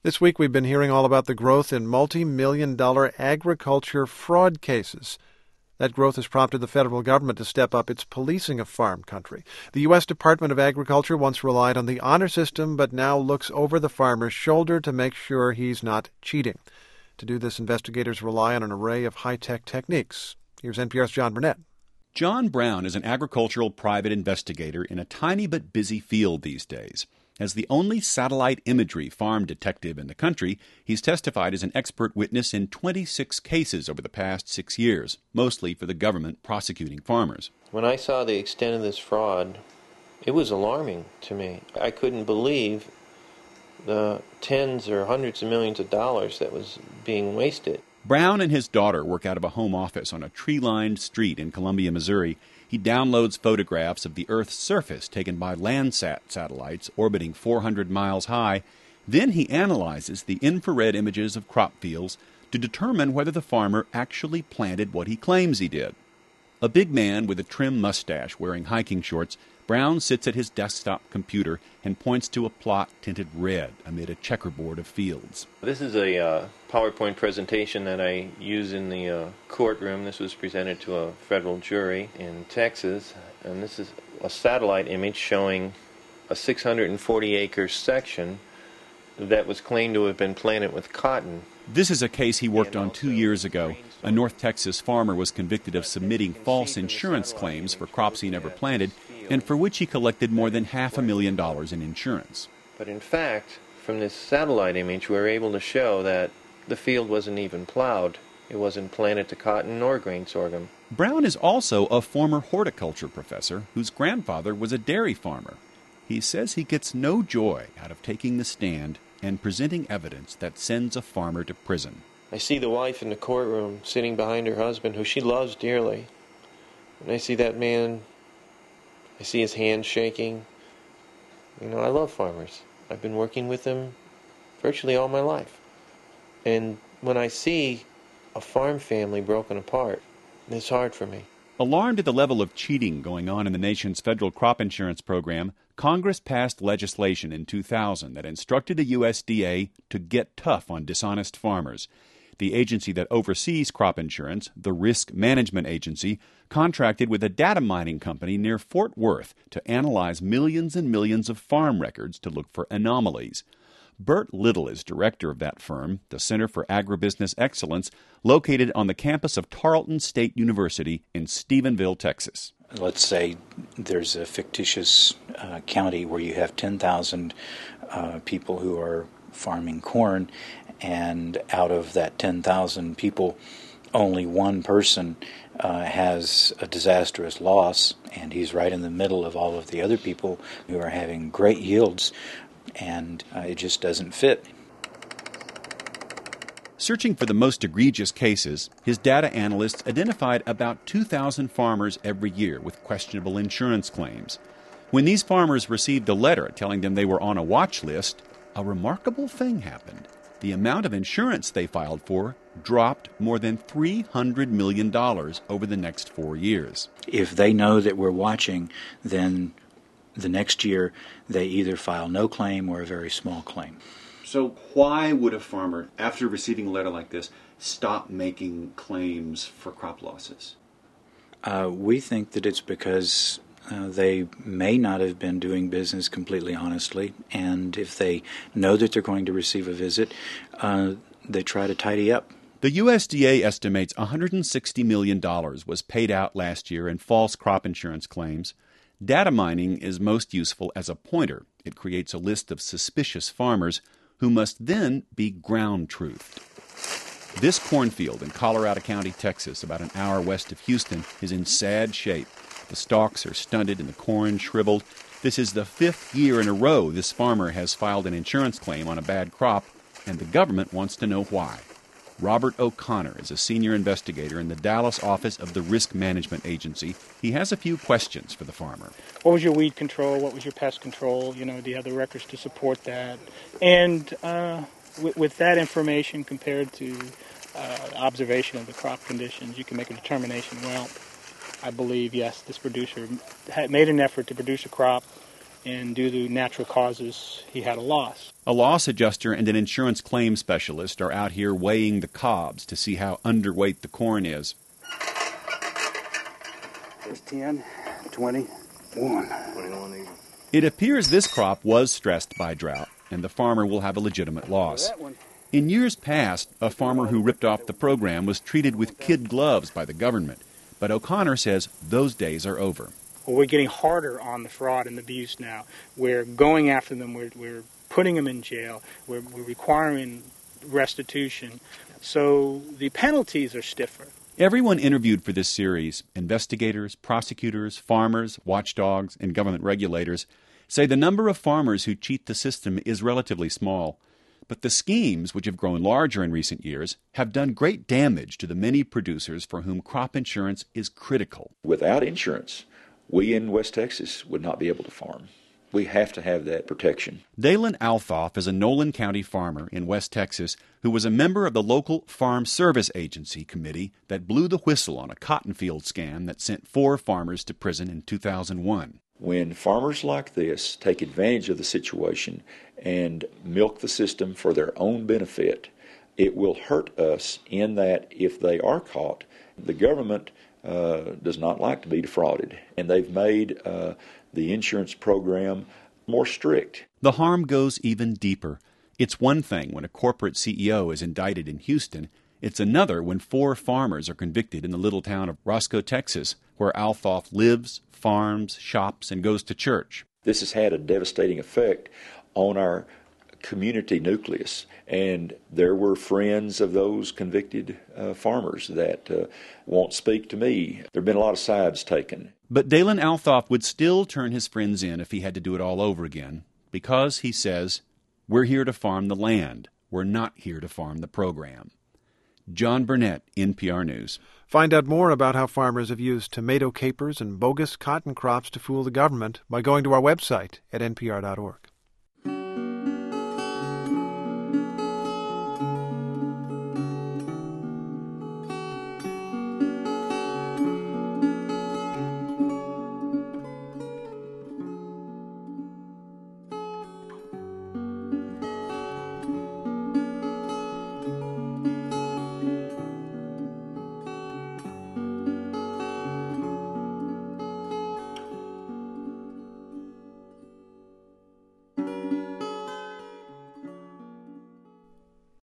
This week we've been hearing all about the growth in multi-million-dollar agriculture fraud cases. That growth has prompted the federal government to step up its policing of farm country. The U.S. Department of Agriculture once relied on the honor system, but now looks over the farmer's shoulder to make sure he's not cheating. To do this, investigators rely on an array of high-tech techniques. Here's NPR's John Burnett. John Brown is an agricultural private investigator in a tiny but busy field these days. As the only satellite imagery farm detective in the country, he's testified as an expert witness in 26 cases over the past 6 years, mostly for the government prosecuting farmers. When I saw the extent of this fraud, it was alarming to me. I couldn't believe the tens or hundreds of millions of dollars that was being wasted. Brown and his daughter work out of a home office on a tree-lined street in Columbia, Missouri. He downloads photographs of the Earth's surface taken by Landsat satellites orbiting 400 miles high. Then he analyzes the infrared images of crop fields to determine whether the farmer actually planted what he claims he did. A big man with a trim mustache wearing hiking shorts, Brown sits at his desktop computer and points to a plot tinted red amid a checkerboard of fields. This is a PowerPoint presentation that I use in the courtroom. This was presented to a federal jury in Texas, and this is a satellite image showing a 640-acre section that was claimed to have been planted with cotton. This is a case he worked on 2 years ago. A North Texas farmer was convicted of submitting false insurance claims for crops he never planted, and for which he collected more than $500,000 in insurance. But in fact, from this satellite image, we were able to show that the field wasn't even plowed. It wasn't planted to cotton nor grain sorghum. Brown is also a former horticulture professor whose grandfather was a dairy farmer. He says he gets no joy out of taking the stand and presenting evidence that sends a farmer to prison. I see the wife in the courtroom sitting behind her husband, who she loves dearly. And I see that man, I see his hands shaking. You know, I love farmers. I've been working with them virtually all my life. And when I see a farm family broken apart, it's hard for me. Alarmed at the level of cheating going on in the nation's federal crop insurance program, Congress passed legislation in 2000 that instructed the USDA to get tough on dishonest farmers. The agency that oversees crop insurance, the Risk Management Agency, contracted with a data mining company near Fort Worth to analyze millions and millions of farm records to look for anomalies. Bert Little is director of that firm, the Center for Agribusiness Excellence, located on the campus of Tarleton State University in Stephenville, Texas. Let's say there's a fictitious county where you have 10,000 people who are farming corn, and out of that 10,000 people, only one person has a disastrous loss, and he's right in the middle of all of the other people who are having great yields, and it just doesn't fit. Searching for the most egregious cases, his data analysts identified about 2,000 farmers every year with questionable insurance claims. When these farmers received a letter telling them they were on a watch list, a remarkable thing happened. The amount of insurance they filed for dropped more than $300 million over the next 4 years. If they know that we're watching, then the next year they either file no claim or a very small claim. So why would a farmer, after receiving a letter like this, stop making claims for crop losses? We think that it's because they may not have been doing business completely honestly, and if they know that they're going to receive a visit, they try to tidy up. The USDA estimates $160 million was paid out last year in false crop insurance claims. Data mining is most useful as a pointer. It creates a list of suspicious farmers who must then be ground-truthed. This cornfield in Colorado County, Texas, about an hour west of Houston, is in sad shape. The stalks are stunted and the corn shriveled. This is the 5th year in a row this farmer has filed an insurance claim on a bad crop, and the government wants to know why. Robert O'Connor is a senior investigator in the Dallas office of the Risk Management Agency. He has a few questions for the farmer. What was your weed control? What was your pest control? You know, do you have the records to support that? And with that information compared to observation of the crop conditions, you can make a determination, well, I believe, yes, this producer had made an effort to produce a crop and due to natural causes, he had a loss. A loss adjuster and an insurance claim specialist are out here weighing the cobs to see how underweight the corn is. There's 10, 21. 21 even. It appears this crop was stressed by drought, and the farmer will have a legitimate loss. In years past, a farmer who ripped off the program was treated with kid gloves by the government, but O'Connor says those days are over. Well, we're getting harder on the fraud and abuse now. We're going after them. We're putting them in jail. We're requiring restitution. So the penalties are stiffer. Everyone interviewed for this series, investigators, prosecutors, farmers, watchdogs, and government regulators, say the number of farmers who cheat the system is relatively small. But the schemes, which have grown larger in recent years, have done great damage to the many producers for whom crop insurance is critical. Without insurance, we in West Texas would not be able to farm. We have to have that protection. Dalen Althoff is a Nolan County farmer in West Texas who was a member of the local Farm Service Agency committee that blew the whistle on a cotton field scam that sent 4 farmers to prison in 2001. When farmers like this take advantage of the situation and milk the system for their own benefit, it will hurt us in that if they are caught, the government does not like to be defrauded, and they've made the insurance program more strict. The harm goes even deeper. It's one thing when a corporate CEO is indicted in Houston. It's another when 4 farmers are convicted in the little town of Roscoe, Texas, where Althoff lives, farms, shops, and goes to church. This has had a devastating effect on our community nucleus, and there were friends of those convicted farmers that won't speak to me. There have been a lot of sides taken. But Dalen Althoff would still turn his friends in if he had to do it all over again, because, he says, we're here to farm the land. We're not here to farm the program. John Burnett, NPR News. Find out more about how farmers have used tomato capers and bogus cotton crops to fool the government by going to our website at npr.org.